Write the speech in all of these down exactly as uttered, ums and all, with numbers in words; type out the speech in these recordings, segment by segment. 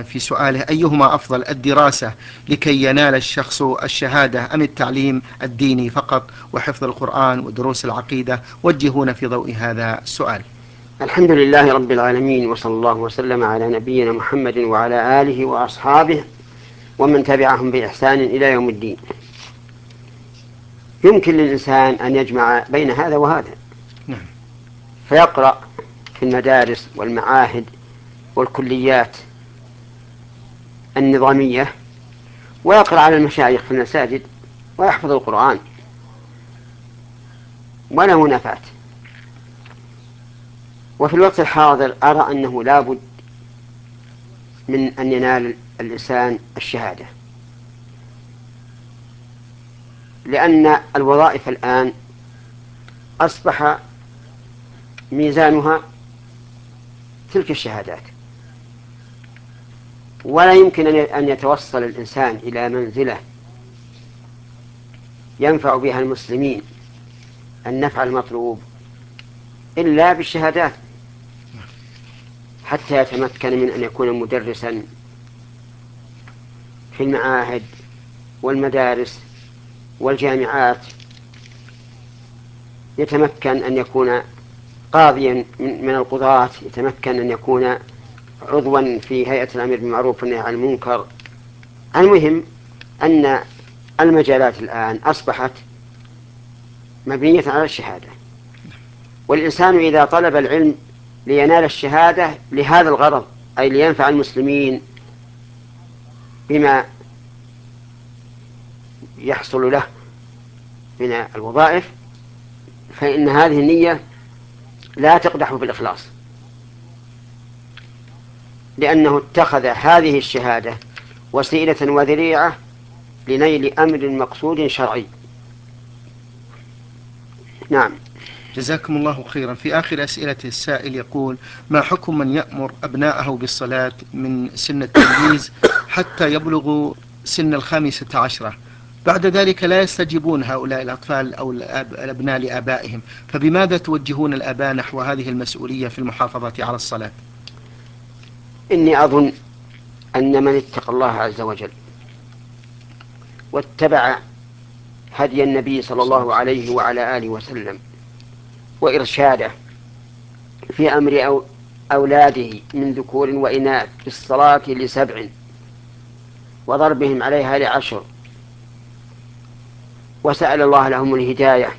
في سؤاله: أيهما أفضل، الدراسة لكي ينال الشخص الشهادة أم التعليم الديني فقط وحفظ القرآن ودروس العقيدة؟ وجهونا في ضوء هذا السؤال. الحمد لله رب العالمين، وصلى الله وسلم على نبينا محمد وعلى آله وأصحابه ومن تبعهم بإحسان إلى يوم الدين. يمكن للإنسان أن يجمع بين هذا وهذا، نعم. فيقرأ في المدارس والمعاهد والكليات النظامية، ويقرأ على المشايخ في المساجد، ويحفظ القرآن ولا منافاة. وفي الوقت الحاضر أرى أنه لا بد من أن ينال الإنسان الشهادة، لأن الوظائف الآن أصبح ميزانها تلك الشهادات، ولا يمكن أن يتوصل الإنسان إلى منزلة ينفع بها المسلمين النفع المطلوب إلا بالشهادات، حتى يتمكن من أن يكون مدرسا في المعاهد والمدارس والجامعات، يتمكن أن يكون قاضيا من القضاة، يتمكن أن يكون عضوا في هيئة الأمر بالمعروف والنهي عن المنكر. المهم أن المجالات الآن أصبحت مبنية على الشهادة، والإنسان إذا طلب العلم لينال الشهادة لهذا الغرض، أي لينفع المسلمين بما يحصل له من الوظائف، فإن هذه النية لا تقدح في الإخلاص، لأنه اتخذ هذه الشهادة وسيلة وذريعة لنيل أمر مقصود شرعي. نعم. جزاكم الله خيرا. في آخر أسئلة السائل يقول: ما حكم من يأمر أبناءه بالصلاة من سن التمييز حتى يبلغوا سن الخامسة عشرة، بعد ذلك لا يستجيبون هؤلاء الأطفال أو الأبناء لآبائهم، فبماذا توجهون الآباء نحو هذه المسؤولية في المحافظة على الصلاة؟ إني أظن أن من اتقى الله عز وجل واتبع هدي النبي صلى الله عليه وعلى آله وسلم وإرشاده في أمر أو أولاده من ذكور وإناث بالصلاة لسبع وضربهم عليها لعشر، وسأل الله لهم الهداية،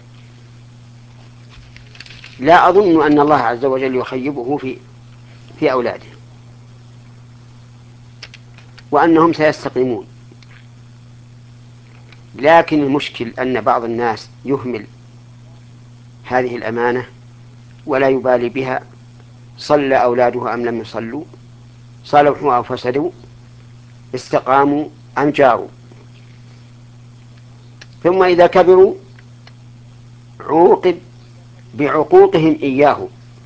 لا أظن أن الله عز وجل يخيبه في في أولاده، وأنهم سيستقيمون. لكن المشكل أن بعض الناس يهمل هذه الأمانة ولا يبالي بها، صلى أولاده أم لم يصلوا، صلحوا أو فسدوا، استقاموا أم جاروا، ثم إذا كبروا عوقب بعقوقهم إياه،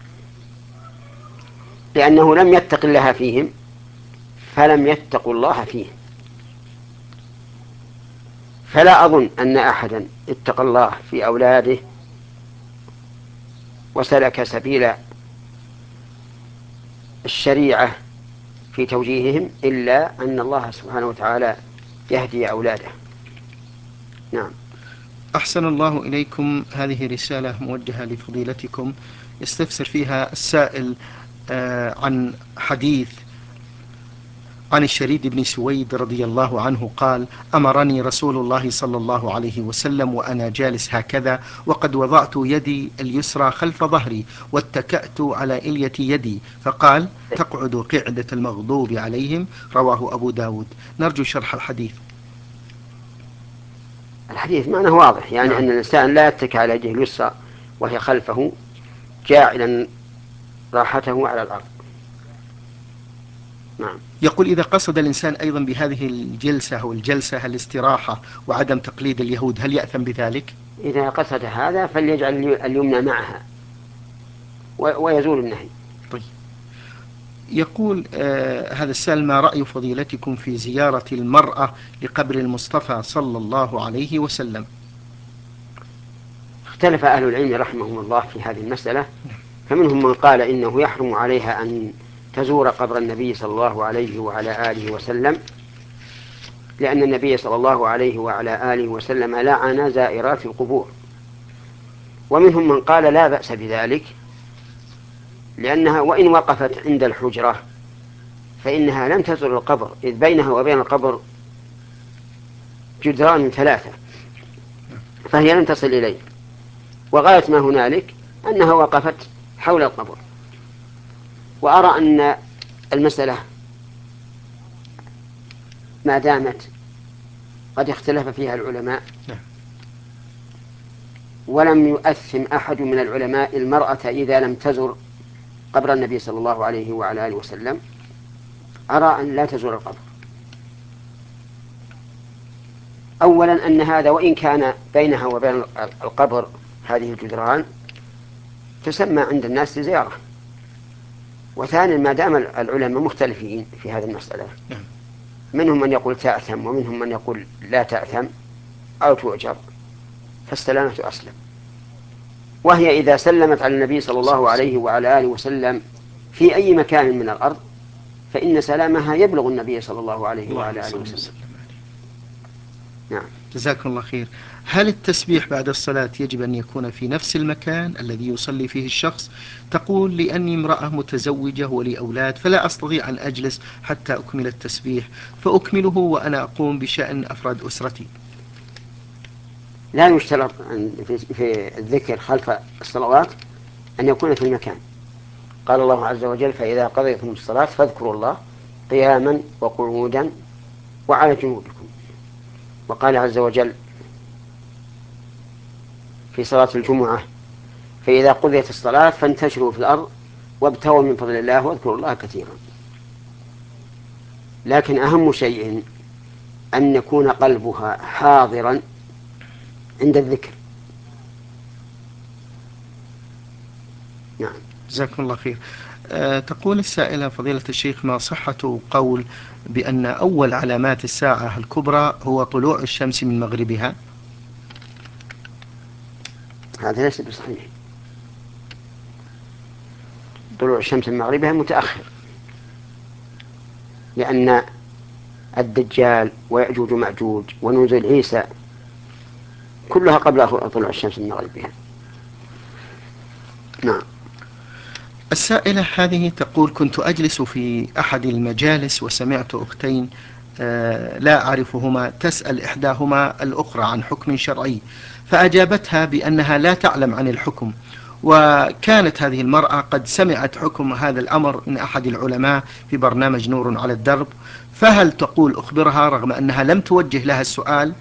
لأنه لم يتق الله فيهم فلم يتقوا الله فيه. فلا أظن أن أحدا اتقى الله في أولاده وسلك سبيل الشريعة في توجيههم إلا أن الله سبحانه وتعالى يهدي أولاده. نعم. أحسن الله إليكم. هذه رسالة موجهة لفضيلتكم، يستفسر فيها السائل آه عن حديث عن الشريد بن سويد رضي الله عنه قال: أمرني رسول الله صلى الله عليه وسلم وأنا جالس هكذا وقد وضعت يدي اليسرى خلف ظهري واتكأت على إلية يدي، فقال: تقعد قعدة المغضوب عليهم. رواه أبو داود. نرجو شرح الحديث. الحديث معناه واضح، يعني نعم. أن الإنسان لا يتكئ على يده اليسرى وهي خلفه جاعلا راحته على الأرض. نعم. يقول: إذا قصد الإنسان أيضا بهذه الجلسة أو الجلسة الاستراحة وعدم تقليد اليهود، هل يأثم بذلك؟ إذا قصد هذا فليجعل اليمنى معها ويزول النهي. طيب. يقول آه هذا السائل: ما رأي فضيلتكم في زيارة المرأة لقبر المصطفى صلى الله عليه وسلم؟ اختلف أهل العلم رحمهم الله في هذه المسألة، فمنهم من قال إنه يحرم عليها أن تزور قبر النبي صلى الله عليه وعلى آله وسلم، لأن النبي صلى الله عليه وعلى آله وسلم لعن زائرات القبور. ومنهم من قال لا بأس بذلك، لأنها وإن وقفت عند الحجرة فإنها لم تزر القبر، إذ بينها وبين القبر جدران ثلاثة، فهي لم تصل إليه، وغاية ما هنالك أنها وقفت حول القبر. وأرى أن المسألة ما دامت قد اختلف فيها العلماء ولم يؤثم أحد من العلماء المرأة إذا لم تزر قبر النبي صلى الله عليه وعلى آله وسلم، أرى أن لا تزور القبر. أولا أن هذا وإن كان بينها وبين القبر هذه الجدران تسمى عند الناس زيارة. وثانيا ما دام العلماء مختلفين في هذه المسألة، منهم من يقول تأثم ومنهم من يقول لا تأثم أو تؤجر، فالسلامة أسلم. وهي إذا سلمت على النبي صلى الله عليه وعلى آله وسلم في أي مكان من الأرض فإن سلامها يبلغ النبي صلى الله عليه وعلى آله وسلم. نعم. جزاكم الله خير. هل التسبيح بعد الصلاة يجب أن يكون في نفس المكان الذي يصلي فيه الشخص؟ تقول لأني امرأة متزوجة ولي أولاد فلا أستطيع أن أجلس حتى أكمل التسبيح، فأكمله وأنا أقوم بشأن أفراد أسرتي. لا يشترط في الذكر خلف الصلوات أن يكون في المكان. قال الله عز وجل: فإذا قضيتم الصلاة فاذكروا الله قياما وقعودا وعلى جنوبكم. وقال عز وجل في صلاة الجمعة: فإذا قضيت الصلاة فانتشروا في الأرض وابتغوا من فضل الله واذكروا الله كثيرا. لكن أهم شيء أن يكون قلبها حاضرا عند الذكر. نعم. جزاكم الله خير. أه تقول السائلة: فضيلة الشيخ، ما صحة قول بأن أول علامات الساعة الكبرى هو طلوع الشمس من مغربها؟ هذا ليس بصحيح. طلوع الشمس من مغربها متأخر، لأن الدجال ويأجوج ومأجوج ونزول عيسى كلها قبل طلوع الشمس من مغربها. نعم. السائلة هذه تقول: كنت أجلس في أحد المجالس وسمعت أختين آه لا أعرفهما تسأل إحداهما الأخرى عن حكم شرعي، فأجابتها بأنها لا تعلم عن الحكم، وكانت هذه المرأة قد سمعت حكم هذا الأمر من أحد العلماء في برنامج نور على الدرب، فهل تقول أخبرها رغم أنها لم توجه لها السؤال؟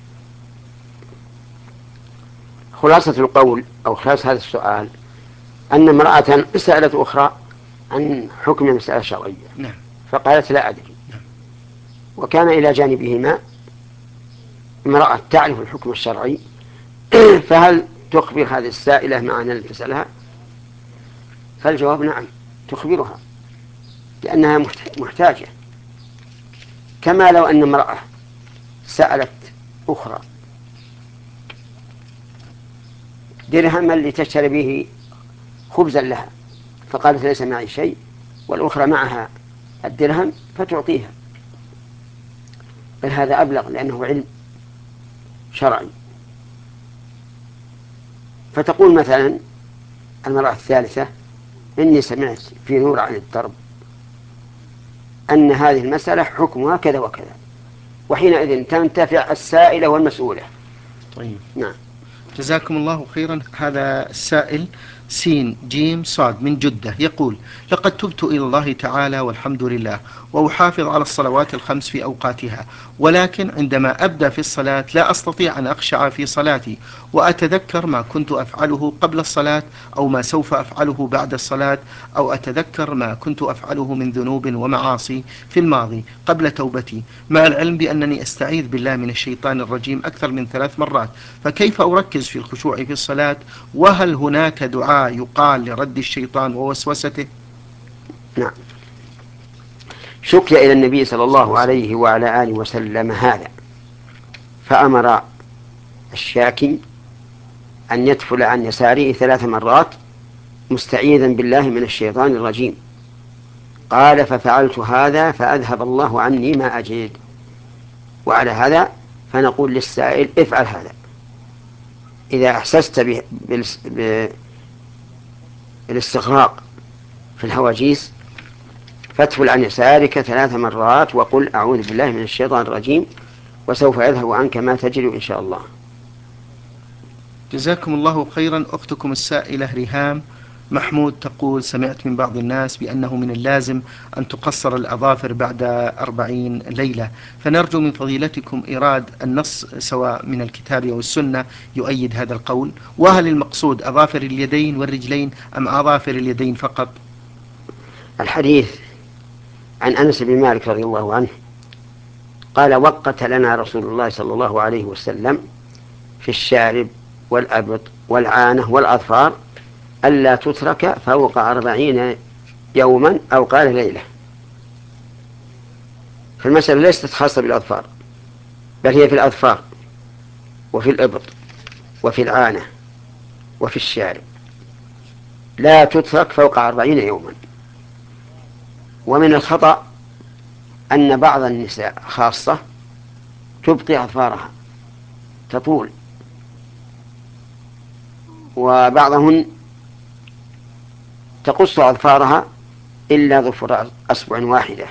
خلاصة القول أو خلاصة هذا السؤال أن امرأة سألت أخرى عن حكم مسألة شرعية، نعم. فقالت لا أدري، نعم. وكان إلى جانبهما امرأة تعرف الحكم الشرعي، فهل تخبر هذه السائلة معنى التي تسألها؟ فالجواب نعم، تخبرها، لأنها محتاجة. كما لو أن امرأة سألت أخرى درهما لتشتري به خبزا لها، فقالت ليس معي شيء، والأخرى معها الدرهم فتعطيها، بل هذا أبلغ لأنه علم شرعي. فتقول مثلا المرأة الثالثة: إني سمعت في نور عن الدرب أن هذه المسألة حكمها كذا وكذا، وحينئذ تنتفع السائلة والمسؤولة. طيب. نعم. جزاكم الله خيرا. هذا السائل سين جيم صاد من جدة يقول: لقد تبت إلى الله تعالى والحمد لله، وأحافظ على الصلوات الخمس في أوقاتها، ولكن عندما أبدأ في الصلاة لا أستطيع أن أخشع في صلاتي، وأتذكر ما كنت أفعله قبل الصلاة أو ما سوف أفعله بعد الصلاة، أو أتذكر ما كنت أفعله من ذنوب ومعاصي في الماضي قبل توبتي، مع العلم بأنني أستعيذ بالله من الشيطان الرجيم أكثر من ثلاث مرات، فكيف أركز في الخشوع في الصلاة؟ وهل هناك دعاء يقال لرد الشيطان ووسوسته؟ نعم. شكي إلى النبي صلى الله عليه وعلى آله وسلم هذا، فأمر الشاكي أن يتفل عن يساره ثلاث مرات مستعيذا بالله من الشيطان الرجيم، قال ففعلت هذا فأذهب الله عني ما أجد. وعلى هذا فنقول للسائل افعل هذا. إذا أحسست بالاستغراق في الهواجيس فاتفل عن يسارك ثلاث مرات وقل أعوذ بالله من الشيطان الرجيم، وسوف يذهب عنك ما تجد إن شاء الله. جزاكم الله خيرا. أختكم السائلة ريهام محمود تقول: سمعت من بعض الناس بأنه من اللازم أن تقصر الأظافر بعد أربعين ليلة، فنرجو من فضيلتكم إيراد النص سواء من الكتاب أو السنة يؤيد هذا القول، وهل المقصود أظافر اليدين والرجلين أم أظافر اليدين فقط؟ الحديث عن أنس بن مالك رضي الله عنه قال: وقت لنا رسول الله صلى الله عليه وسلم في الشارب والأبط والعانة والأظفار ألا تترك فوق أربعين يوما، أو قال ليلة. فالمسألة ليست خاصة بالأظفار، بل هي في الأظفار وفي الإبط وفي العانة وفي الشارب، لا تترك فوق أربعين يوما. ومن الخطأ أن بعض النساء خاصة تبقي أظفارها تطول، وبعضهن تقص أظفارها إلا ظفر أصبع واحدة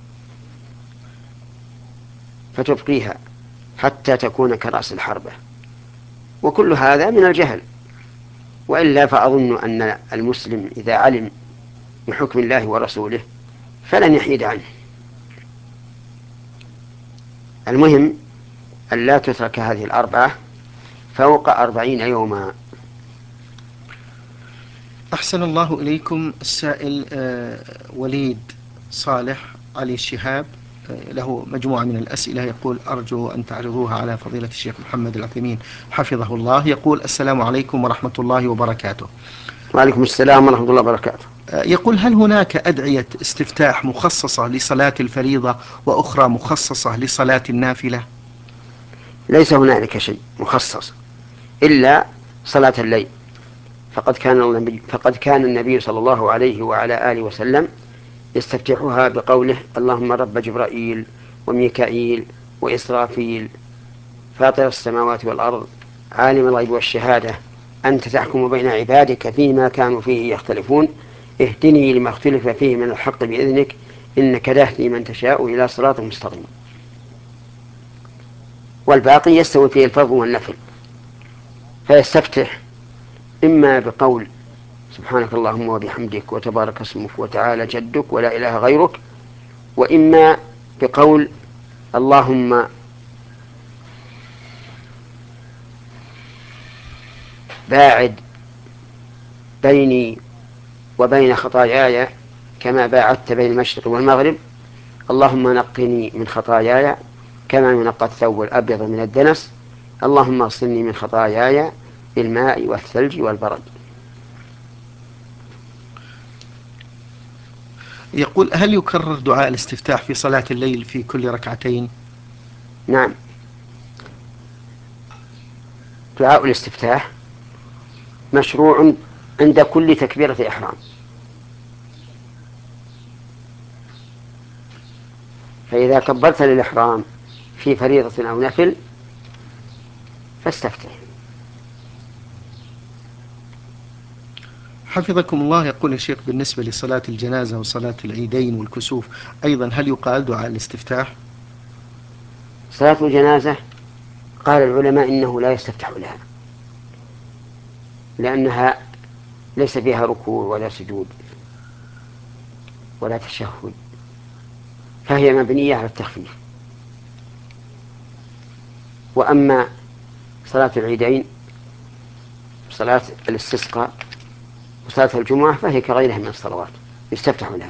فتبقيها حتى تكون كرأس الحربة، وكل هذا من الجهل. وإلا فأظن أن المسلم إذا علم بحكم الله ورسوله فلن يحيد عنه. المهم أن لا تترك هذه الأربعة فوق أربعين يوما. أحسن الله إليكم. السائل آه، وليد صالح علي الشهاب آه، له مجموعة من الأسئلة، يقول: أرجو أن تعرضوها على فضيلة الشيخ محمد العثيمين حفظه الله. يقول: السلام عليكم ورحمة الله وبركاته. وعليكم السلام ورحمة الله وبركاته. آه، يقول: هل هناك أدعية استفتاح مخصصة لصلاة الفريضة وأخرى مخصصة لصلاة النافلة؟ ليس هنالك شيء مخصص إلا صلاة الليل، فقد كان النبي, فقد كان النبي صلى الله عليه وعلى آله وسلم يستفتحها بقوله: اللهم رب جبرائيل وميكائيل وإسرافيل فاطر السماوات والأرض عالم الغيب والشهادة أنت تحكم بين عبادك فيما كانوا فيه يختلفون اهدني لما اختلف فيه من الحق بإذنك إنك تهدي من تشاء إلى صراط مستقيم. والباقي يستوي فيه الفرض والنفل. فيستفتح إما بقول سبحانك اللهم وبحمدك وتبارك اسمك وتعالى جدك ولا إله غيرك، وإما بقول اللهم باعد بيني وبين خطاياي كما باعدت بين المشرق والمغرب، اللهم نقني من خطاياي كما ينقى الثوب الأبيض من الدنس، اللهم اغسلني من خطاياي بالماء والثلج والبرد. يقول: هل يكرر دعاء الاستفتاح في صلاة الليل في كل ركعتين؟ نعم، دعاء الاستفتاح مشروع عند كل تكبيرة إحرام، فإذا كبرت للإحرام في فريضة أو نفل فاستفتح. حفظكم الله. يقول الشيخ: بالنسبة لصلاة الجنازة وصلاة العيدين والكسوف أيضا هل يقال دعاء الاستفتاح؟ صلاة الجنازة قال العلماء إنه لا يستفتح لها، لأنها ليس فيها ركوع ولا سجود ولا تشهد، فهي مبنية على التخفيف. وأما صلاة العيدين صلاة الاستسقاء وصلاة الجمعة فهي كغيرها من الصلوات يستفتح لها.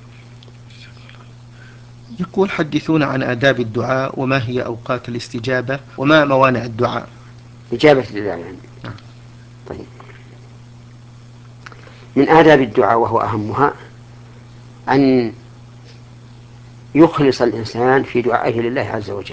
يقول: حدثونا عن آداب الدعاء، وما هي أوقات الاستجابة، وما موانع الدعاء؟ إجابة لله يعني. طيب، من آداب الدعاء وهو أهمها أن يخلص الإنسان في دعائه لله عز وجل،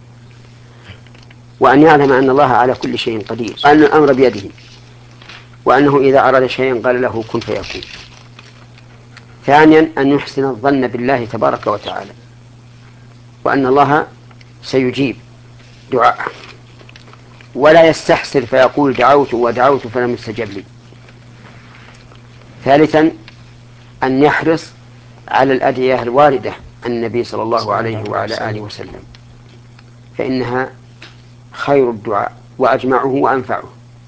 وأن يعلم أن الله على كل شيء قدير، وأن الأمر بيده، وأنه إذا أراد شيئا قال له كن فيكون. ثانيا أن يحسن الظن بالله تبارك وتعالى، وأن الله سيجيب دعاءه، ولا يستحسر فيقول دعوت ودعوت فلم يستجب لي. ثالثا أن يحرص على الأدعية الواردة عن النبي صلى الله عليه وعلى آله وسلم، فإنها خير الدعاء وأجمعه وأنفعه.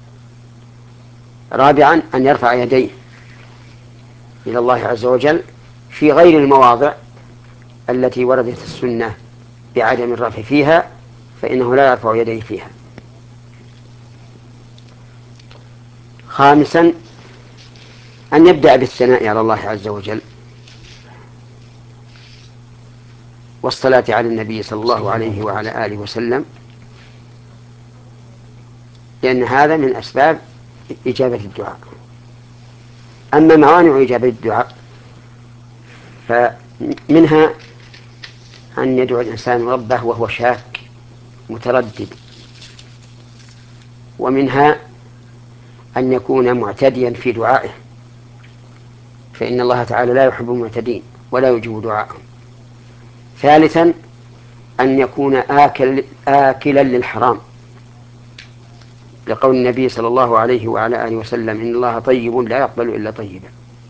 رابعا أن يرفع يديه إلى الله عز وجل في غير المواضع التي وردت السنة بعدم الرفع فيها، فإنه لا يرفع يديه فيها. خامسا أن يبدأ بالثناء على الله عز وجل والصلاة على النبي صلى الله عليه وعلى آله وسلم، لأن هذا من أسباب إجابة الدعاء. أما موانع إجابة الدعاء فمنها أن يدعو الإنسان ربه وهو شاك متردد، ومنها أن يكون معتديا في دعائه، فإن الله تعالى لا يحب المعتدين ولا يجيب دعاءهم. ثالثا أن يكون آكل آكلا للحرام، لقول النبي صلى الله عليه وعلى آله وسلم إن الله طيب لا يقبل إلا طيبا.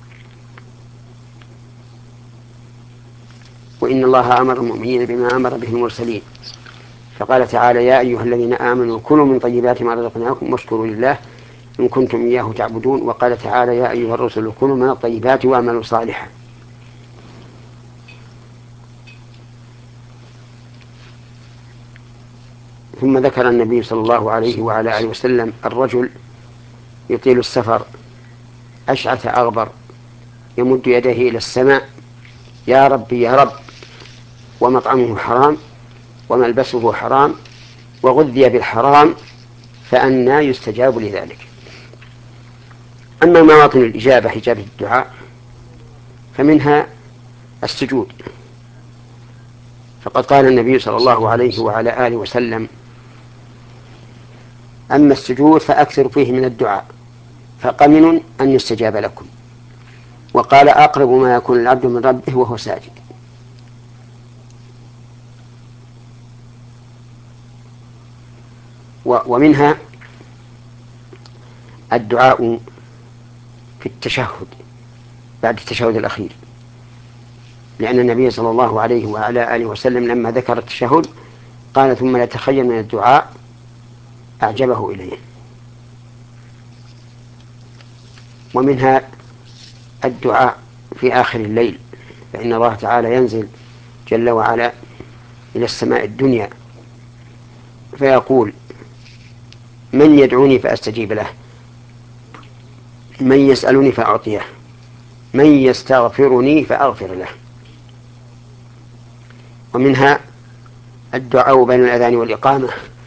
وإن الله أمر المؤمنين بما أمر به المرسلين، فقال تعالى يا أيها الذين آمنوا كلوا من طيبات ما رزقناكم واشكروا لله إن كنتم إياه تعبدون. وقال تعالى يا أيها الرسل كلوا من الطيبات واعملوا صالحا. ثم ذكر النبي صلى الله عليه وعلى آله وسلم الرجل يطيل السفر أشعث أغبر يمد يديه إلى السماء يا ربي يا رب، ومطعمه حرام وملبسه حرام وغذي بالحرام، فأنى يستجاب لذلك. أما مواطن الإجابة إجابة الدعاء فمنها السجود، فقد قال النبي صلى الله عليه وعلى آله وسلم أما السجود فأكثر فيه من الدعاء فقمن أن يستجاب لكم. وقال أقرب ما يكون العبد من ربه وهو ساجد. ومنها الدعاء في التشهد بعد التشهد الأخير، لأن النبي صلى الله عليه وعلى آله وسلم لما ذكر التشهد قال ثم يتخير من الدعاء أعجبه إليه. ومنها الدعاء في آخر الليل، فإن الله تعالى ينزل جل وعلا إلى السماء الدنيا فيقول من يدعوني فأستجيب له، من يسألني فأعطيه، من يستغفرني فأغفر له. ومنها الدعاء بين الأذان والإقامة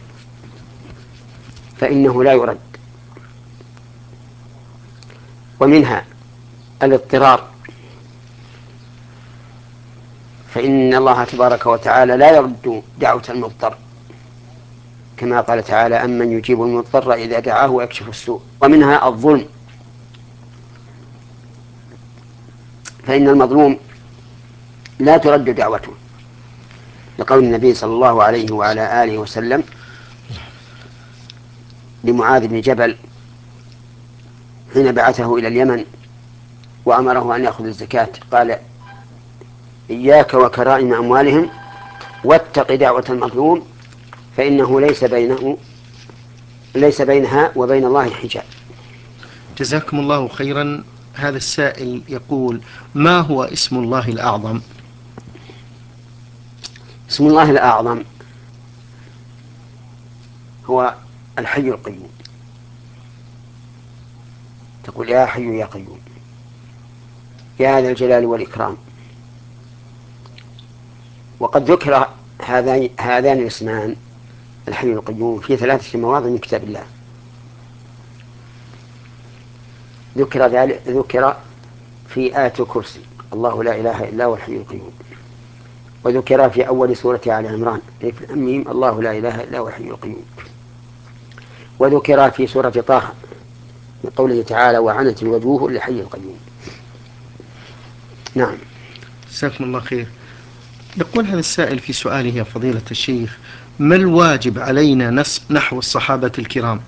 فإنه لا يرد. ومنها الاضطرار، فإن الله تبارك وتعالى لا يرد دعوة المضطر، كما قال تعالى أمن يجيب المضطر إذا دعاه ويكشف السوء. ومنها الظلم، فإن المظلوم لا ترد دعوته، لقول النبي صلى الله عليه وعلى آله وسلم لمعاذ بن جبل حين بعثه إلى اليمن وأمره أن يأخذ الزكاة قال إياك وكرائم أموالهم واتق دعوة المظلوم فإنه ليس بينه ليس بينها وبين الله حجاب. جزاكم الله خيرا. هذا السائل يقول ما هو اسم الله الأعظم؟ اسم الله الأعظم هو الحي القيوم، تقول يا حي يا قيوم يا ذا الجلال والإكرام. وقد ذكر هذان هذان الاسمان الحي القيوم في ثلاثة مواضع من كتاب الله. ذكر ذلك ذكر في آية الكرسي الله لا إله إلا هو الحي القيوم، وذكر في أول سورة آل عمران الميم الله لا إله إلا هو الحي القيوم، وذكر في سورة طه من قوله تعالى وعنت الوجوه للحي القيوم. نعم. جزاكم الله خير. يقول هذا السائل في سؤاله يا فضيلة الشيخ: ما الواجب علينا نحو الصحابة الكرام؟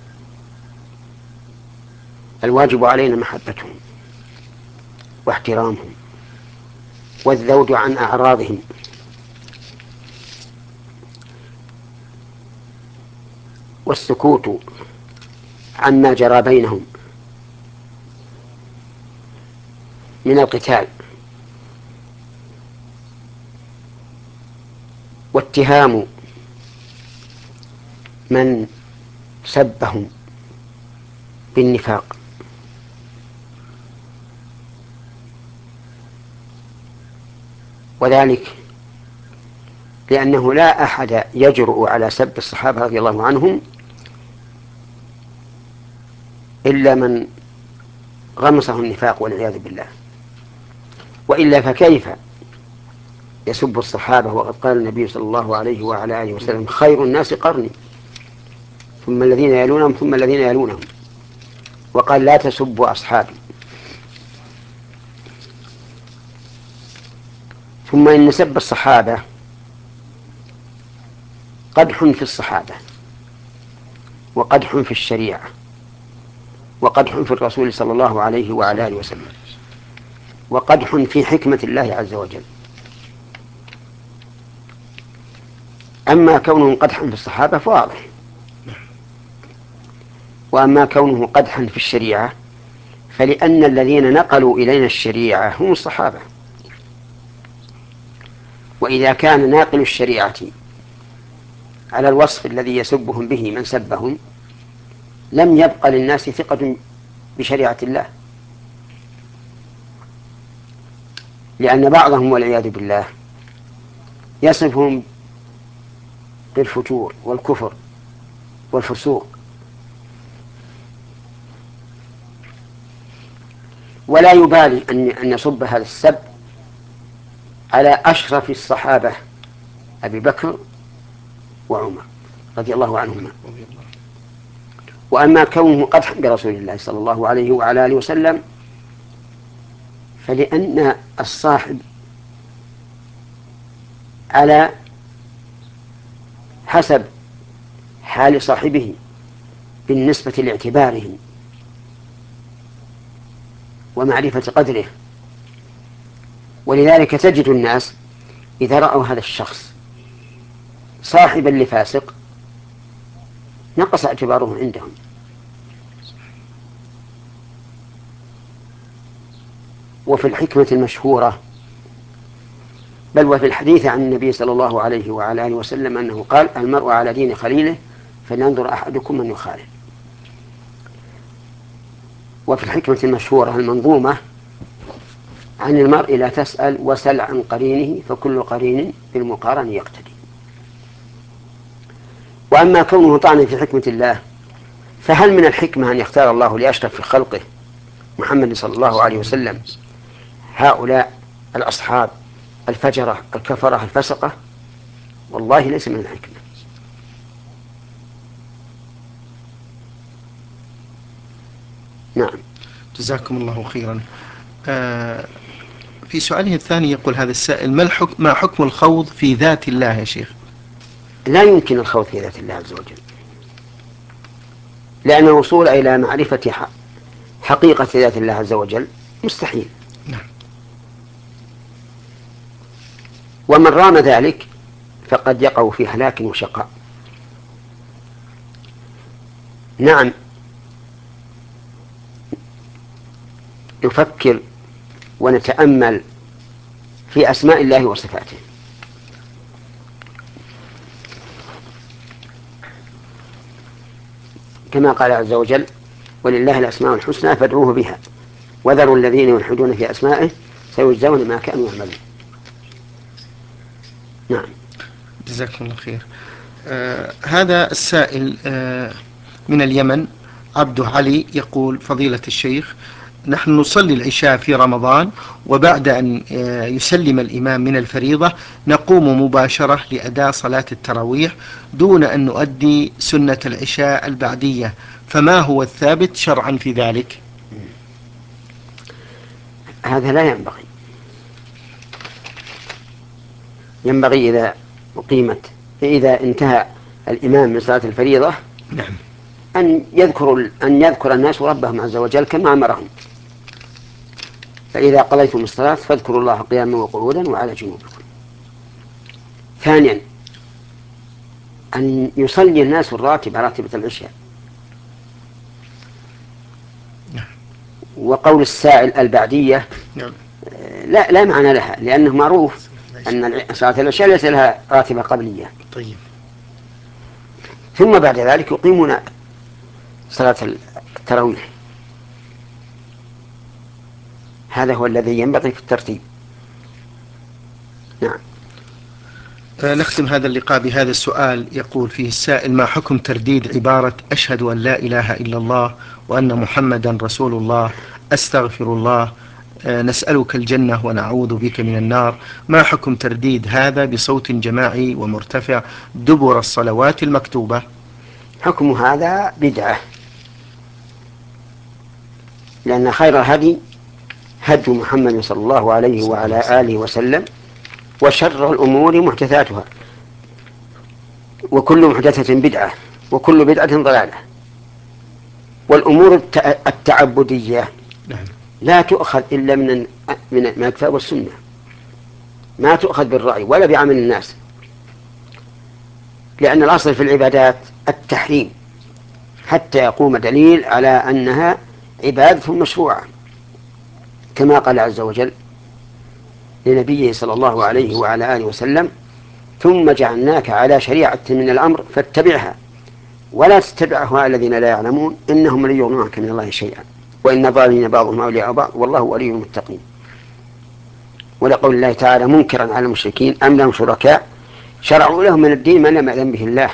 الواجب علينا محبتهم واحترامهم والذود عن أعراضهم والسكوت عما جرى بينهم من القتال واتهام من سبهم بالنفاق. وذلك لأنه لا أحد يجرؤ على سب الصحابة رضي الله عنهم إلا من غمسه النفاق والعياذ بالله، وإلا فكيف يسب الصحابة وقد قال النبي صلى الله عليه وعلى آله وسلم: خير الناس قرني ثم الذين يلونهم ثم الذين يلونهم، وقال: لا تسبوا أصحابي. ثم إن سب الصحابة قدح في الصحابة وقدح في الشريعة وقدح في الرسول صلى الله عليه وعلى آله وسلم وقدح في حكمة الله عز وجل. أما كونه قدحا في الصحابة فواضح، وأما كونه قدحا في الشريعة فلأن الذين نقلوا إلينا الشريعة هم الصحابة، وإذا كان ناقل الشريعة على الوصف الذي يسبهم به من سبهم لم يبقى للناس ثقة بشريعة الله، لأن بعضهم والعياذ بالله يصفهم بالفجور والكفر والفسوق، ولا يبالي أن يصب هذا السب على أشرف الصحابة أبي بكر وعمر رضي الله عنهما. وأما كونه قدحا برسول الله صلى الله عليه وعلى آله وسلم فلأن الصاحب على حسب حال صاحبه بالنسبة لاعتباره ومعرفة قدره، ولذلك تجد الناس إذا رأوا هذا الشخص صاحبا لفاسق نقص اعتباره عندهم. وفي الحكمة المشهورة بل وفي الحديث عن النبي صلى الله عليه وعلى آله وسلم أنه قال: المرء على دين خليله فلينظر أحدكم من يخالف. وفي الحكمة المشهورة المنظومة عن المرء لا تسأل وسل عن قرينه فكل قرين بالمقارن يقتدي. وأما كونه طعنا في حكمة الله فهل من الحكمة أن يختار الله لأشرف خلقه محمد صلى الله عليه وسلم هؤلاء الأصحاب الفجرة الكفرة الفسقة؟ والله ليس من الحكمة. نعم. جزاكم الله خيرا. آه في سؤاله الثاني يقول هذا السائل: ما الحكم ما حكم الخوض في ذات الله يا شيخ؟ لا يمكن الخوض في ذات الله عز وجل، لأن الوصول إلى معرفة حقيقة ذات الله عز وجل مستحيل. نعم. ومن رام ذلك فقد يقع في هلاك وشقاء. نعم، نفكر ونتأمل في أسماء الله وصفاته، كما قال عز وجل: ولله الأسماء الحسنى فادعوه بها وذروا الذين يلحدون في أسمائه سيجزون ما كانوا يعملون. نعم. جزاكم الله خير. آه هذا السائل آه من اليمن عبد علي يقول: فضيلة الشيخ، نحن نصلي العشاء في رمضان، وبعد أن يسلم الإمام من الفريضة نقوم مباشرة لأداء صلاة التراويح دون أن نؤدي سنة العشاء البعدية، فما هو الثابت شرعا في ذلك؟ هذا لا ينبغي، ينبغي إذا أقيمت إذا انتهى الإمام من صلاة الفريضة نعم. أن يذكر أن يذكر الناس ربهم عز وجل كما أمرهم. فإذا قضيتم الصلاة فاذكروا الله قياما وقعودا وعلى جنوبكم. ثانيا أن يصلي الناس الراتبة راتبة العشاء. وقول السائل البعدية لا لا معنى لها، لأنه معروف أن صلاة العشاء ليس لها راتبة قبلية. طيب. ثم بعد ذلك يقيمون صلاة التراويح. هذا هو الذي ينبغي في الترتيب. نعم. نختم هذا اللقاء بهذا السؤال، يقول فيه السائل: ما حكم ترديد عبارة أشهد أن لا إله إلا الله وأن محمدا رسول الله، أستغفر الله، نسألك الجنة ونعوذ بك من النار؟ ما حكم ترديد هذا بصوت جماعي ومرتفع دبر الصلوات المكتوبة؟ حكم هذا بدعة، لأن خير الهدي هدي محمد صلى الله عليه وعلى آله وسلم، وشر الأمور محدثاتها، وكل محدثة بدعة، وكل بدعة ضلالة. والأمور التعبدية لا تؤخذ إلا من من الكتاب والسنة، ما تؤخذ بالرأي ولا بعمل الناس، لأن الأصل في العبادات التحريم حتى يقوم دليل على أنها عبادة مشروعة، كما قال عز وجل لنبيه صلى الله عليه وعلى آله وسلم: ثم جعلناك على شريعة من الأمر فاتبعها ولا تتبع أهواء الذين لا يعلمون إنهم لن يغنوا عنك من الله شيئا وإن الظالمين بعضهم أولياء بعض والله ولي المتقين. ولقول الله تعالى منكرا على المشركين: أم لهم شركاء شرعوا لهم من الدين ما لم يأذن به الله.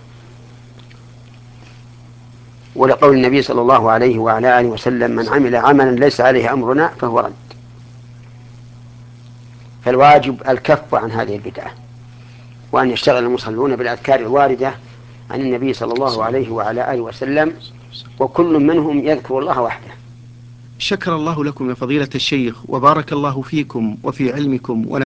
ولقول النبي صلى الله عليه وعلى آله وسلم: من عمل عملا ليس عليه أمرنا فهو رد. فالواجب الكف عن هذه البدعة، وأن يشتغل المصلون بالأذكار الواردة عن النبي صلى الله عليه وعلى آله وسلم، وكل منهم يذكر الله وحده. شكر الله لكم يا فضيلة الشيخ، وبارك الله فيكم وفي علمكم ونفعكم.